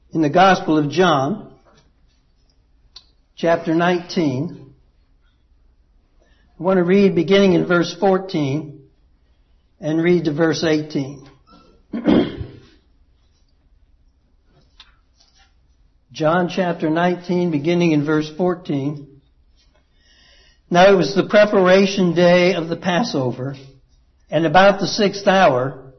in the Gospel of John, chapter 19. I want to read beginning in verse 14 and read to verse 18. John chapter 19, beginning in verse 14. Now it was the preparation day of the Passover, and about the sixth hour,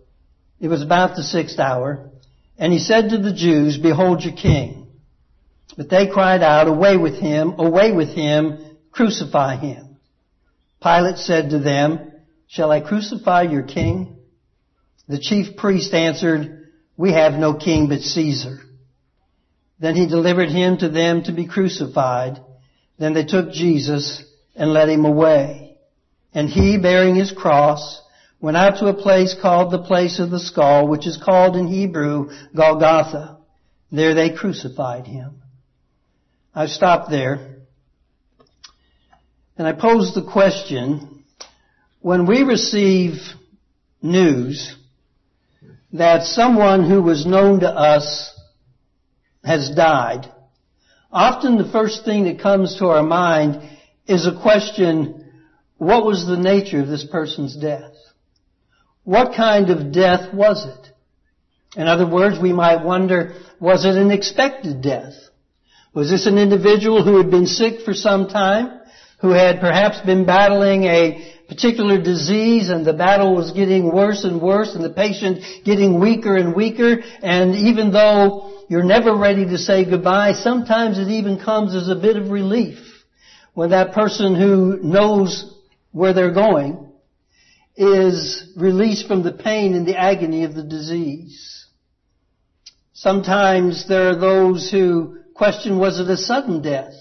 and he said to the Jews, "Behold your king." But they cried out, away with him, crucify him." Pilate said to them, "Shall I crucify your king?" The chief priest answered, "We have no king but Caesar." Then he delivered him to them to be crucified. Then they took Jesus and led him away. And he, bearing his cross, went out to a place called the place of the skull, which is called in Hebrew Golgotha. There they crucified him. I stopped there. And I posed the question, when we receive news that someone who was known to us has died, often the first thing that comes to our mind is a question, what was the nature of this person's death? What kind of death was it? In other words, we might wonder, was it an expected death? Was this an individual who had been sick for some time, who had perhaps been battling a particular disease, and the battle was getting worse and worse, and the patient getting weaker and weaker, and even though you're never ready to say goodbye, sometimes it even comes as a bit of relief when that person who knows where they're going is released from the pain and the agony of the disease. Sometimes there are those who question, was it a sudden death?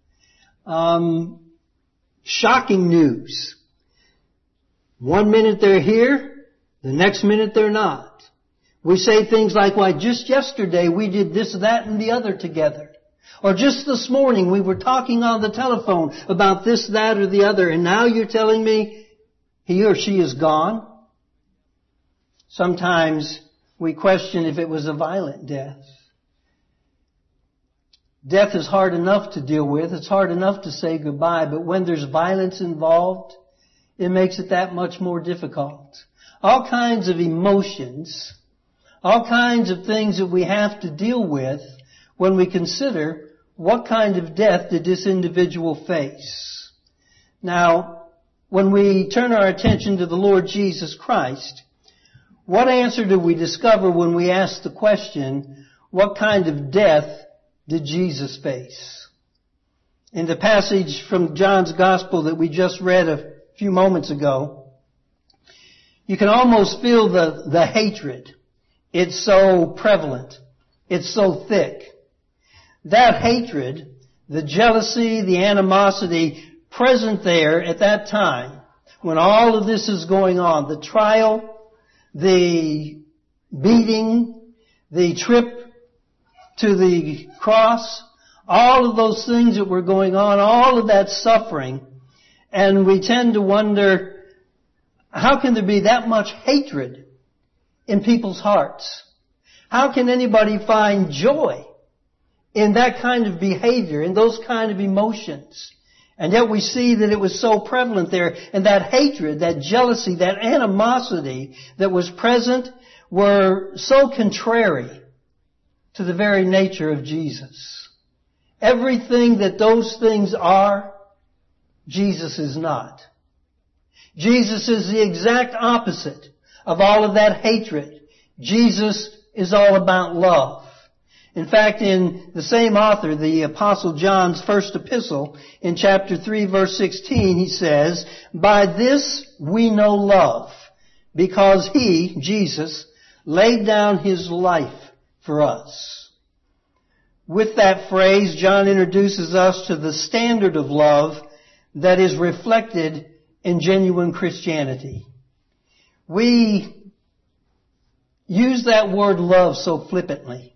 Shocking news. One minute they're here, the next minute they're not. We say things like, why, just yesterday we did this, that, and the other together. Or just this morning we were talking on the telephone about this, that, or the other, and now you're telling me he or she is gone? Sometimes we question if it was a violent death. Death is hard enough to deal with. It's hard enough to say goodbye, but when there's violence involved, it makes it that much more difficult. All kinds of emotions, all kinds of things that we have to deal with when we consider what kind of death did this individual face. Now, when we turn our attention to the Lord Jesus Christ, what answer do we discover when we ask the question, what kind of death did Jesus face? In the passage from John's Gospel that we just read a few moments ago, you can almost feel the hatred. It's so prevalent. It's so thick. That hatred, the jealousy, the animosity present there at that time, when all of this is going on, the trial, the beating, the trip to the cross, all of those things that were going on, all of that suffering, and we tend to wonder, how can there be that much hatred in people's hearts? How can anybody find joy in that kind of behavior, in those kind of emotions? And yet we see that it was so prevalent there, and that hatred, that jealousy, that animosity that was present were so contrary to the very nature of Jesus. Everything that those things are, Jesus is not. Jesus is the exact opposite of all of that hatred. Jesus is all about love. In fact, in the same author, the Apostle John's first epistle, in chapter 3, verse 16, he says, "By this we know love, because He, Jesus, laid down His life for us." With that phrase, John introduces us to the standard of love that is reflected in genuine Christianity. We use that word love so flippantly.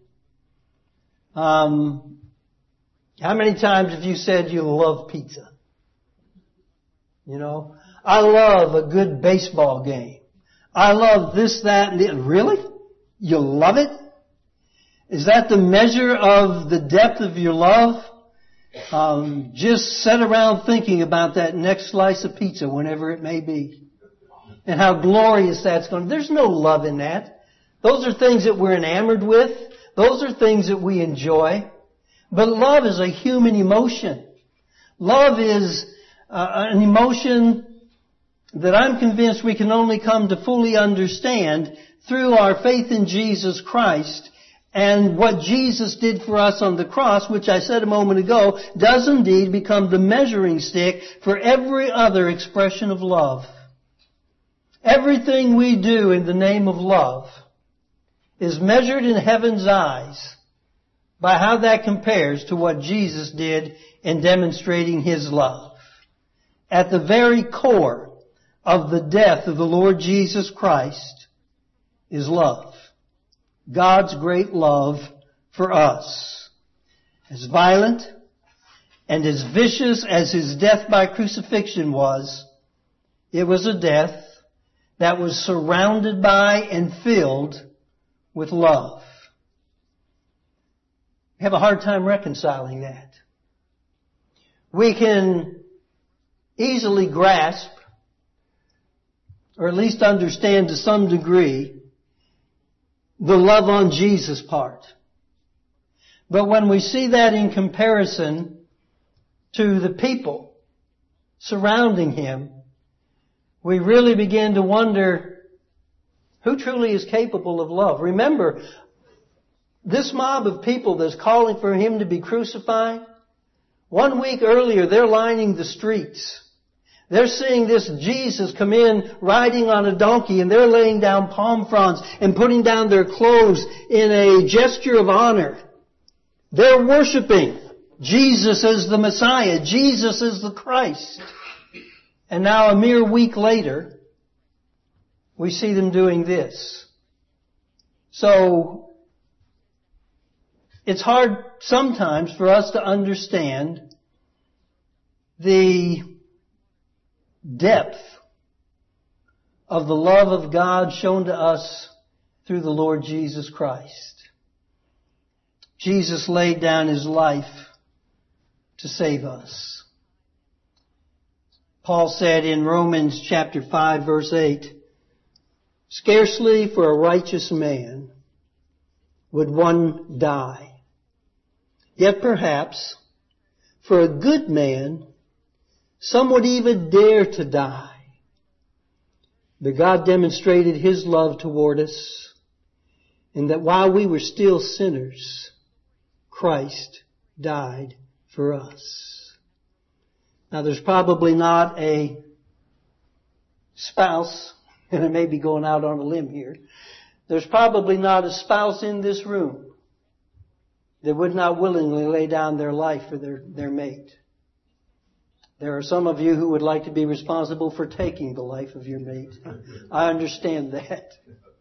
How many times have you said you love pizza? You know, I love a good baseball game. I love this, that, and the other. Really? You love it? Is that the measure of the depth of your love? Just sit around thinking about that next slice of pizza, whenever it may be, and how glorious that's going to be. There's no love in that. Those are things that we're enamored with. Those are things that we enjoy. But love is a human emotion. Love is an emotion that I'm convinced we can only come to fully understand through our faith in Jesus Christ. And what Jesus did for us on the cross, which I said a moment ago, does indeed become the measuring stick for every other expression of love. Everything we do in the name of love is measured in heaven's eyes by how that compares to what Jesus did in demonstrating His love. At the very core of the death of the Lord Jesus Christ is love. God's great love for us. As violent and as vicious as His death by crucifixion was, it was a death that was surrounded by and filled with love. We have a hard time reconciling that. We can easily grasp, or at least understand to some degree, the love on Jesus' part. But when we see that in comparison to the people surrounding Him, we really begin to wonder who truly is capable of love. Remember, this mob of people that's calling for Him to be crucified, 1 week earlier they're lining the streets. They're seeing this Jesus come in riding on a donkey, and they're laying down palm fronds and putting down their clothes in a gesture of honor. They're worshiping Jesus as the Messiah. Jesus is the Christ. And now a mere week later, we see them doing this. So, it's hard sometimes for us to understand the depth of the love of God shown to us through the Lord Jesus Christ. Jesus laid down His life to save us. Paul said in Romans chapter 5 verse 8, "Scarcely for a righteous man would one die. Yet perhaps for a good man some would even dare to die. But God demonstrated His love toward us, in that while we were still sinners, Christ died for us." Now there's probably not a spouse, and I may be going out on a limb here, there's probably not a spouse in this room that would not willingly lay down their life for their mate. There are some of you who would like to be responsible for taking the life of your mate. I understand that.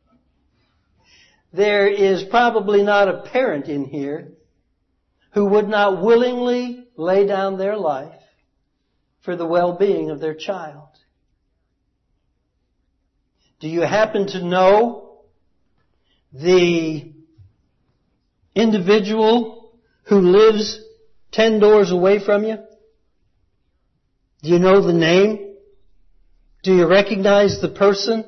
There is probably not a parent in here who would not willingly lay down their life for the well-being of their child. Do you happen to know the individual who lives 10 doors away from you? Do you know the name? Do you recognize the person?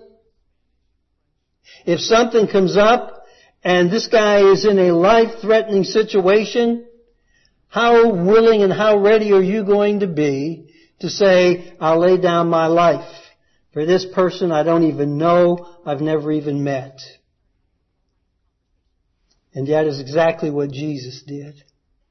If something comes up and this guy is in a life-threatening situation, how willing and how ready are you going to be to say, "I'll lay down my life for this person I don't even know, I've never even met"? And that is exactly what Jesus did.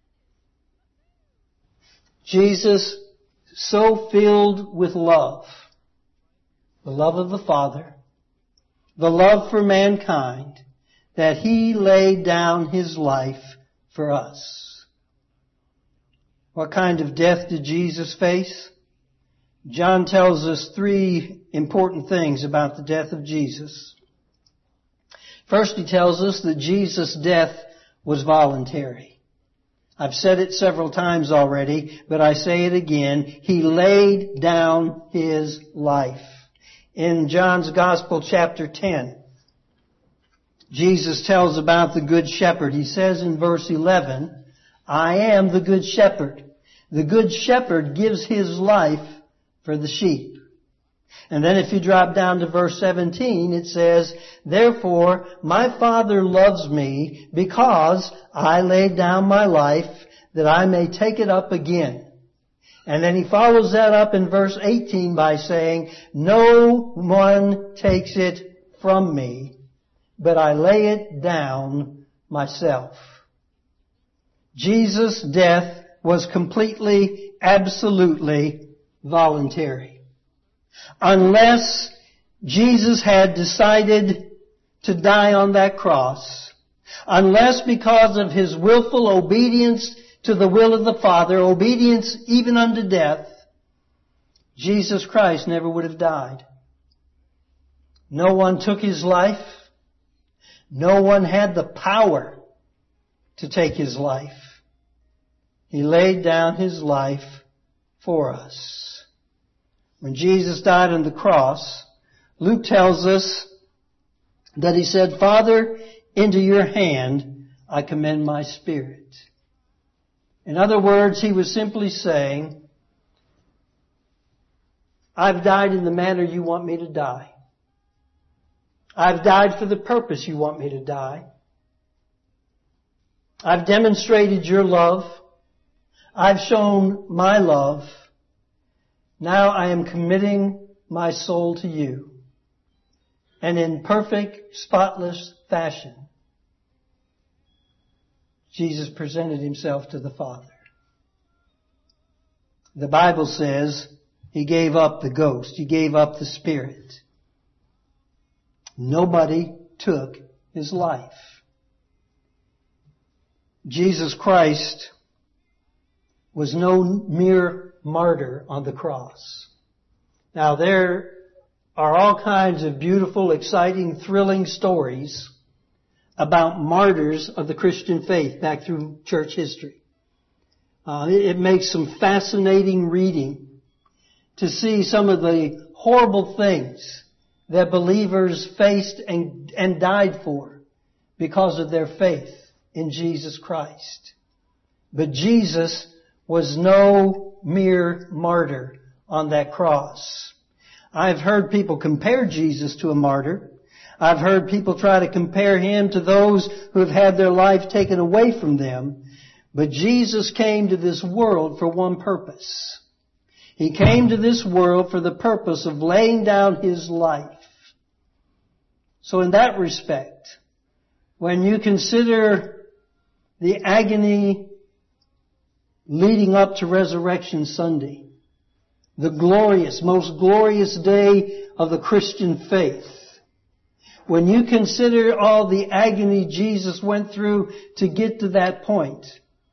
Jesus, so filled with love, the love of the Father, the love for mankind, that He laid down His life for us. What kind of death did Jesus face? John tells us 3 important things about the death of Jesus. First, he tells us that Jesus' death was voluntary. I've said it several times already, but I say it again. He laid down His life. In John's Gospel, chapter 10, Jesus tells about the Good Shepherd. He says in verse 11, I am the Good Shepherd. The Good Shepherd gives his life for the sheep. And then if you drop down to verse 17, it says, therefore my Father loves me because I laid down my life that I may take it up again. And then he follows that up in verse 18 by saying, no one takes it from me, but I lay it down myself. Jesus' death was completely, absolutely voluntary. Unless Jesus had decided to die on that cross, unless because of his willful obedience to the will of the Father, obedience even unto death, Jesus Christ never would have died. No one took his life. No one had the power to take his life. He laid down his life for us. When Jesus died on the cross, Luke tells us that he said, Father, into your hand I commend my spirit. In other words, he was simply saying, I've died in the manner you want me to die. I've died for the purpose you want me to die. I've demonstrated your love. I've shown my love. Now I am committing my soul to you. And in perfect, spotless fashion, Jesus presented himself to the Father. The Bible says he gave up the ghost. He gave up the spirit. Nobody took his life. Jesus Christ was no mere martyr on the cross. Now there are all kinds of beautiful, exciting, thrilling stories about martyrs of the Christian faith back through church history. It makes some fascinating reading to see some of the horrible things that believers faced and died for because of their faith in Jesus Christ. But Jesus was no mere martyr on that cross. I've heard people compare Jesus to a martyr. I've heard people try to compare him to those who have had their life taken away from them. But Jesus came to this world for one purpose. He came to this world for the purpose of laying down his life. So in that respect, when you consider the agony leading up to Resurrection Sunday, the glorious, most glorious day of the Christian faith, when you consider all the agony Jesus went through to get to that point,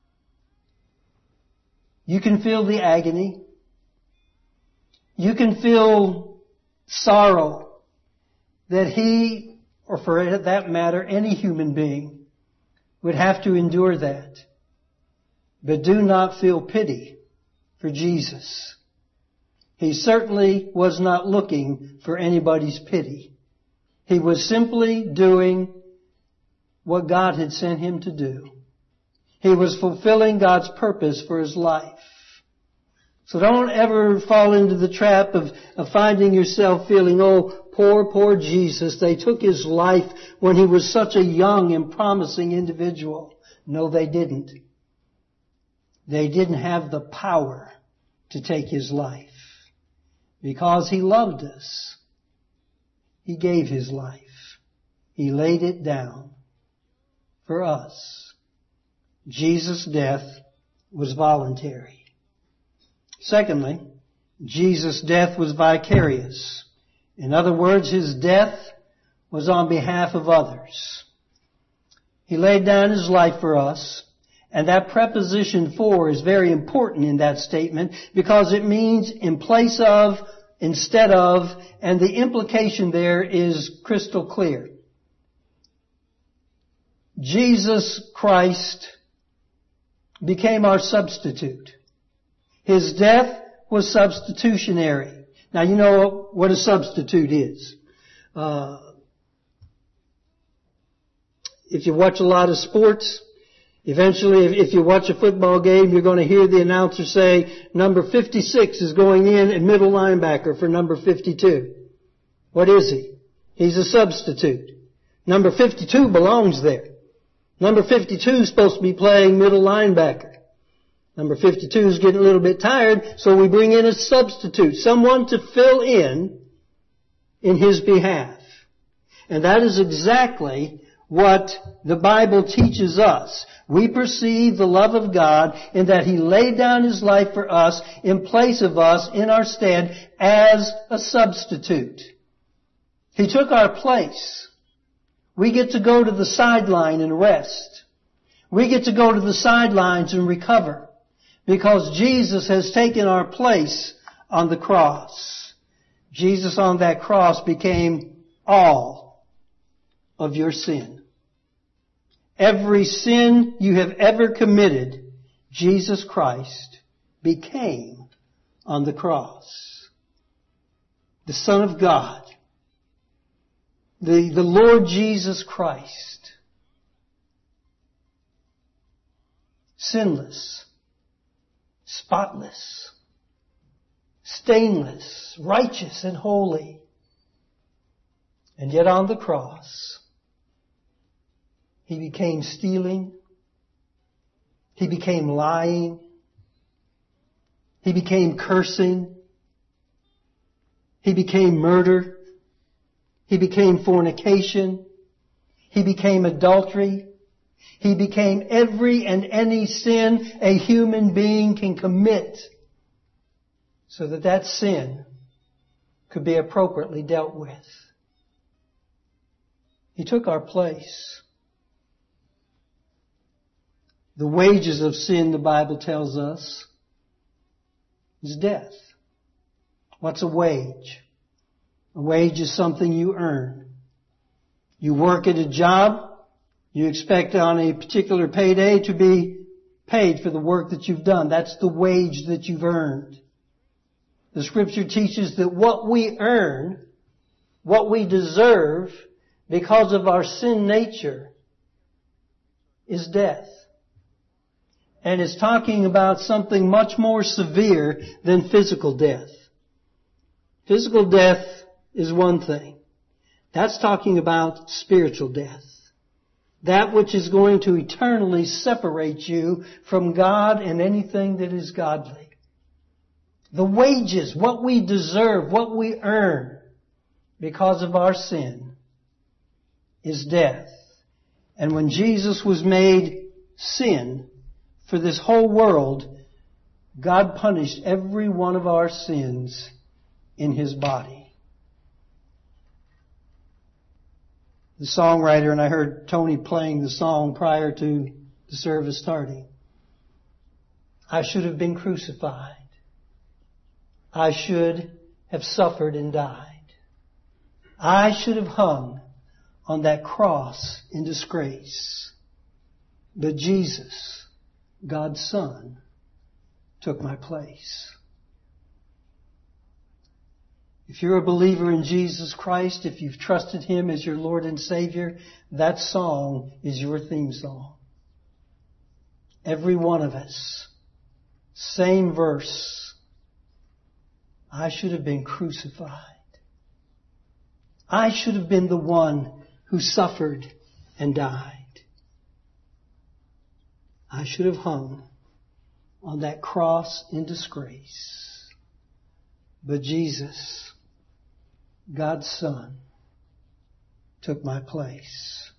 you can feel the agony. You can feel sorrow that he, or for that matter, any human being, would have to endure that. But do not feel pity for Jesus. He certainly was not looking for anybody's pity. He was simply doing what God had sent him to do. He was fulfilling God's purpose for his life. So don't ever fall into the trap of finding yourself feeling, oh, poor Jesus. They took his life when he was such a young and promising individual. No, they didn't. They didn't have the power to take his life. Because he loved us. He gave his life. He laid it down for us. Jesus' death was voluntary. Secondly, Jesus' death was vicarious. In other words, his death was on behalf of others. He laid down his life for us. And that preposition for is very important in that statement because it means in place of, instead of, and the implication there is crystal clear. Jesus Christ became our substitute. His death was substitutionary. Now you know what a substitute is. if you watch a lot of sports, eventually if you watch a football game, you're going to hear the announcer say, number 56 is going in at middle linebacker for number 52. What is he? He's a substitute. Number 52 belongs there. Number 52 is supposed to be playing middle linebacker. Number 52 is getting a little bit tired, so we bring in a substitute, someone to fill in his behalf. And that is exactly what the Bible teaches us. We perceive the love of God in that He laid down His life for us in place of us, in our stead, as a substitute. He took our place. We get to go to the sideline and rest. We get to go to the sidelines and recover. Because Jesus has taken our place on the cross. Jesus on that cross became all of your sin. Every sin you have ever committed, Jesus Christ became on the cross. The Son of God, the Lord Jesus Christ, sinless, spotless, stainless, righteous and holy. And yet on the cross, He became stealing. He became lying. He became cursing. He became murder. He became fornication. He became adultery. He became every and any sin a human being can commit so that that sin could be appropriately dealt with. He took our place. The wages of sin, the Bible tells us, is death. What's a wage? A wage is something you earn. You work at a job. You expect on a particular payday to be paid for the work that you've done. That's the wage that you've earned. The Scripture teaches that what we earn, what we deserve because of our sin nature, is death. And it's talking about something much more severe than physical death. Physical death is one thing. That's talking about spiritual death. That which is going to eternally separate you from God and anything that is godly. The wages, what we deserve, what we earn because of our sin, is death. And when Jesus was made sin for this whole world, God punished every one of our sins in His body. The songwriter, and I heard Tony playing the song prior to the service starting. I should have been crucified. I should have suffered and died. I should have hung on that cross in disgrace. But Jesus, God's Son, took my place. If you're a believer in Jesus Christ, if you've trusted Him as your Lord and Savior, that song is your theme song. Every one of us. Same verse. I should have been crucified. I should have been the one who suffered and died. I should have hung on that cross in disgrace. But Jesus, God's Son, took my place.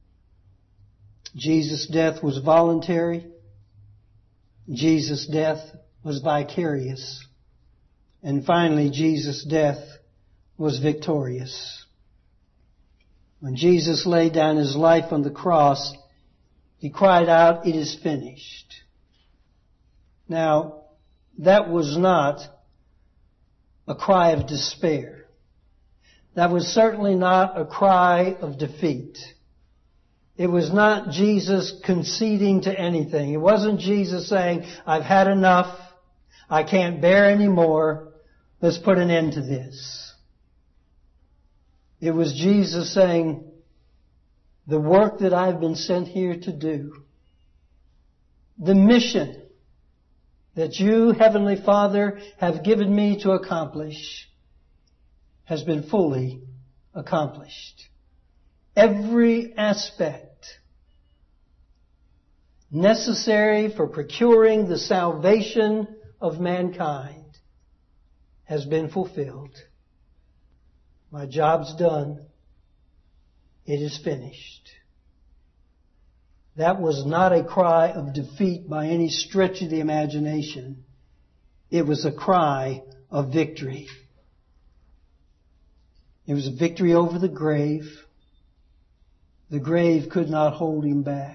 Jesus' death was voluntary. Jesus' death was vicarious. And finally, Jesus' death was victorious. When Jesus laid down His life on the cross, He cried out, "It is finished." Now, that was not a cry of despair. That was certainly not a cry of defeat. It was not Jesus conceding to anything. It wasn't Jesus saying, "I've had enough. I can't bear any more. Let's put an end to this." It was Jesus saying, the work that I've been sent here to do, the mission that you, Heavenly Father, have given me to accomplish has been fully accomplished. Every aspect necessary for procuring the salvation of mankind has been fulfilled. My job's done. It is finished. That was not a cry of defeat by any stretch of the imagination. It was a cry of victory. It was a victory over the grave. The grave could not hold him back.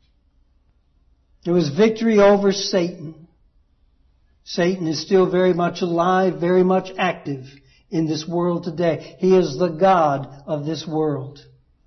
It was victory over Satan. Satan is still very much alive, very much active in this world today. He is the god of this world.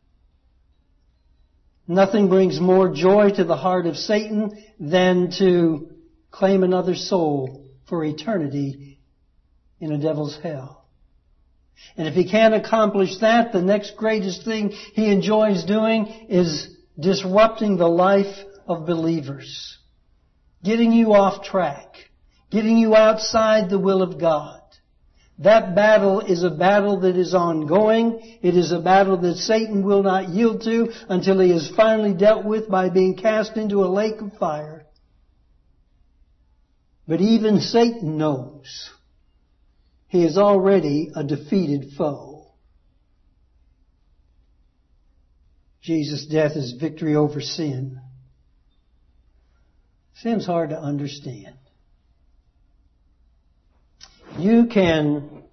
Nothing brings more joy to the heart of Satan than to claim another soul for eternity in a devil's hell. And if he can't accomplish that, the next greatest thing he enjoys doing is disrupting the life of believers. Getting you off track. Getting you outside the will of God. That battle is a battle that is ongoing. It is a battle that Satan will not yield to until he is finally dealt with by being cast into a lake of fire. But even Satan knows he is already a defeated foe. Jesus' death is victory over sin. Sin's hard to understand. You can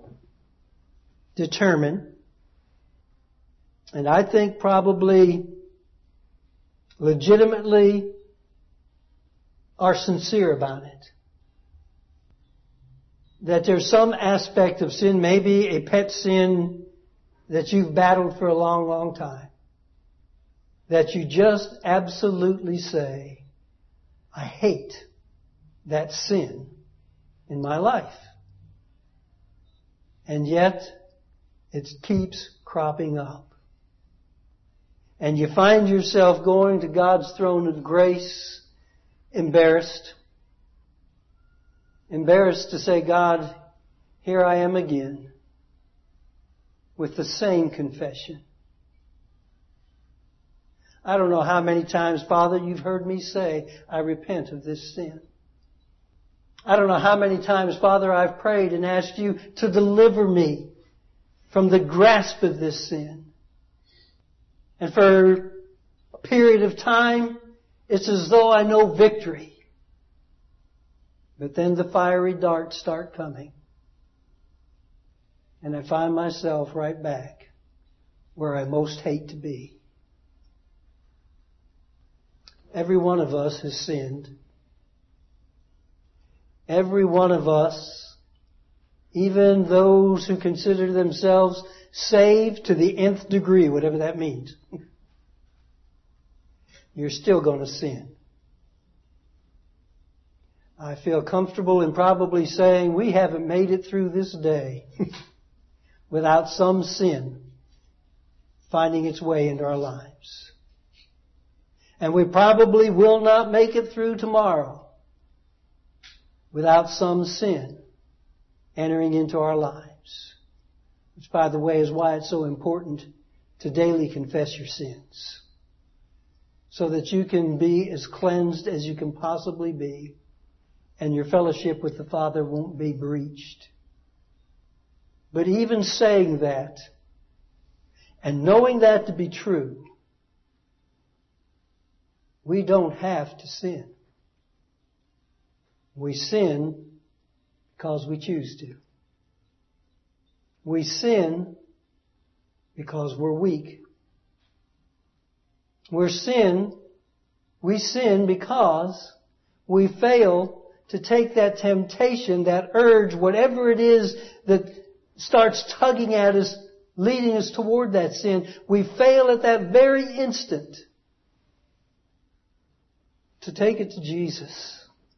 determine, and I think probably legitimately are sincere about it, that there's some aspect of sin, maybe a pet sin that you've battled for a long, long time, that you just absolutely say, I hate that sin in my life. And yet, it keeps cropping up. And you find yourself going to God's throne of grace, embarrassed. Embarrassed to say, God, here I am again, with the same confession. I don't know how many times, Father, you've heard me say, I repent of this sin. I don't know how many times, Father, I've prayed and asked you to deliver me from the grasp of this sin. And for a period of time, it's as though I know victory. But then the fiery darts start coming. And I find myself right back where I most hate to be. Every one of us has sinned. Every one of us, even those who consider themselves saved to the nth degree, whatever that means, you're still going to sin. I feel comfortable in probably saying we haven't made it through this day without some sin finding its way into our lives. And we probably will not make it through tomorrow without some sin entering into our lives. Which, by the way, is why it's so important to daily confess your sins. So that you can be as cleansed as you can possibly be, and your fellowship with the Father won't be breached. But even saying that, and knowing that to be true, we don't have to sin. We sin because we choose to. We sin because we're weak. We sin because we fail to take that temptation, that urge, whatever it is that starts tugging at us, leading us toward that sin. We fail at that very instant to take it to Jesus.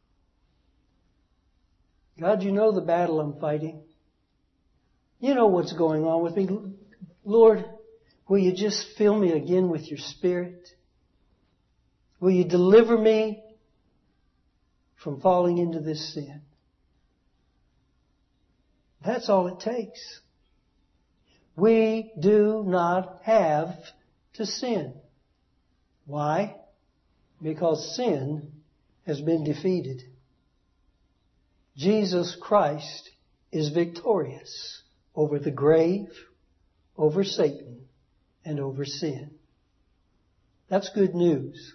God, you know the battle I'm fighting. You know what's going on with me. Lord, Will you just fill me again with your Spirit? Will you deliver me from falling into this sin? That's all it takes. We do not have to sin. Why? Because sin has been defeated. Jesus Christ is victorious over the grave, over Satan, and over sin. That's good news.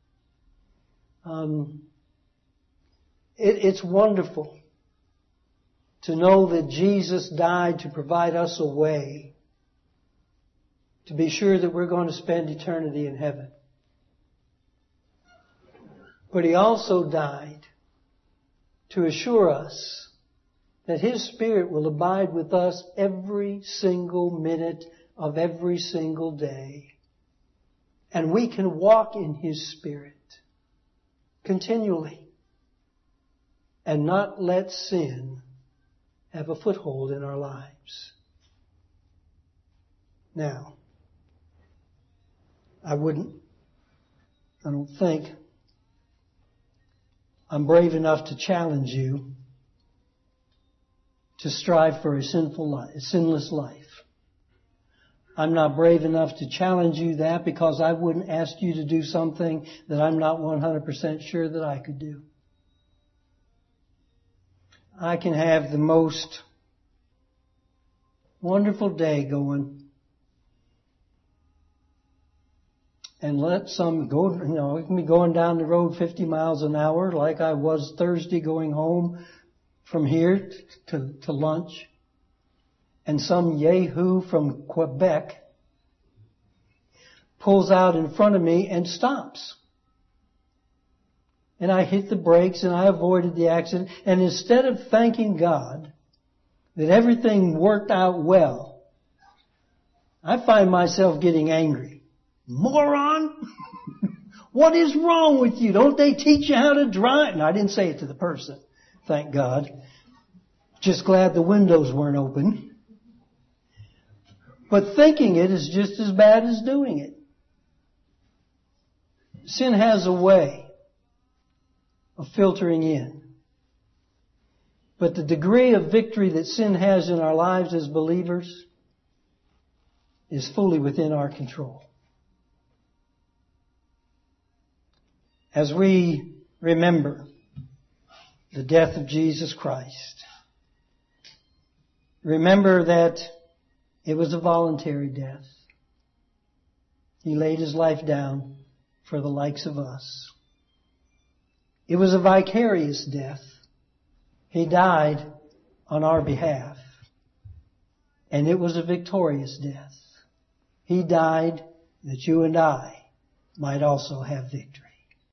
It's wonderful to know that Jesus died to provide us a way to be sure that we're going to spend eternity in heaven. But He also died to assure us that His Spirit will abide with us every single minute of every single day. And we can walk in His Spirit continually and not let sin have a foothold in our lives. Now, I don't think I'm brave enough to challenge you to strive for a sinless life. I'm not brave enough to challenge you that because I wouldn't ask you to do something that I'm not 100% sure that I could do. I can have the most wonderful day going and let some go, it can be going down the road 50 miles an hour like I was Thursday going home from here to lunch. And some yahoo from Quebec pulls out in front of me and stops. And I hit the brakes and I avoided the accident. And instead of thanking God that everything worked out well, I find myself getting angry. Moron! What is wrong with you? Don't they teach you how to drive? And I didn't say it to the person, thank God. Just glad the windows weren't open. But thinking it is just as bad as doing it. Sin has a way of filtering in. But the degree of victory that sin has in our lives as believers is fully within our control. As we remember the death of Jesus Christ, remember that it was a voluntary death. He laid His life down for the likes of us. It was a vicarious death. He died on our behalf. And it was a victorious death. He died that you and I might also have victory.